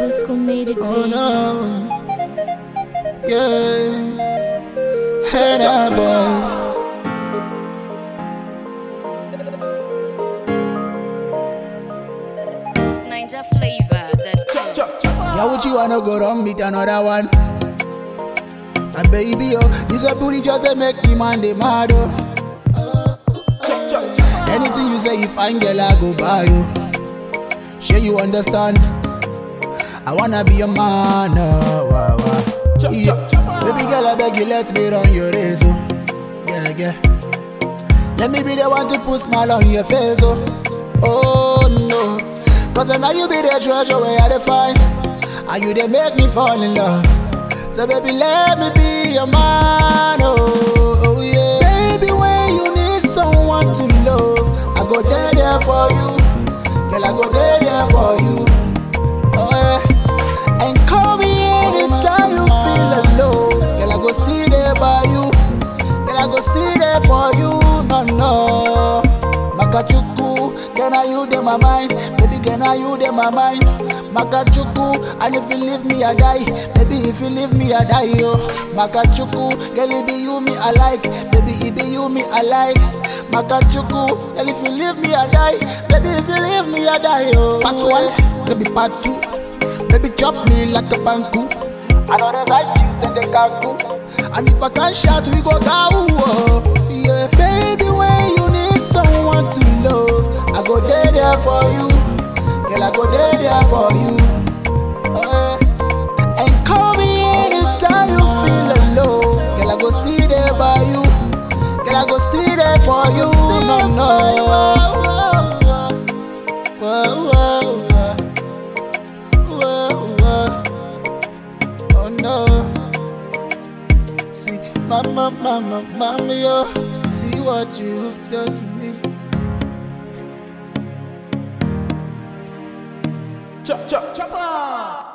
Roscoe made it, Oh baby. no, yeah, hey that boy. Ninja flavor that Yeah, would you wanna go down meet another one? And baby, oh, this a booty just a make the man the mad, oh. Anything you say, if I girl, I go buy you. Sure you understand? I wanna be a man, oh, wow, wow. Yeah. Baby girl, I beg you, let me run your race, oh. Yeah, yeah. Let me be the one to put smile on your face, oh. Oh no, cause I know you be the treasure where I define. And you they make me fall in love. So baby, let me be your man, oh, oh yeah. Baby, when you need someone to love, I go there for you. Girl, I go there for you. Oh yeah. And call me anytime you feel alone. Girl, I go stay there by you. Girl, I go stay there for you. No, no. Makachuku, girl, now you in my mind. Baby, girl, now you in my mind. Makachuku, and if you leave me, I die. Baby, if you leave me, I die, yo. Makachuku, girl, it be you me I like. Baby, it be you me I like. Makachuku, girl, if you leave me, I die. Baby, if you leave me, I die, yo. Part one, baby, part two. Baby, chop me like a banku. I know there's I cheese, then they can't go. And if I can't shout, we go down, oh, yeah. Baby, when you need someone to love, I go there for you. Girl, I go there for you. Oh, yeah. And call me anytime you feel alone. Girl, I go stay there by you. Girl, I go stay there for you. No, no. Whoa, whoa, whoa, whoa. Oh no. See, mama, mama, mama, yo. See what you've done to me. Chop, chop, chop.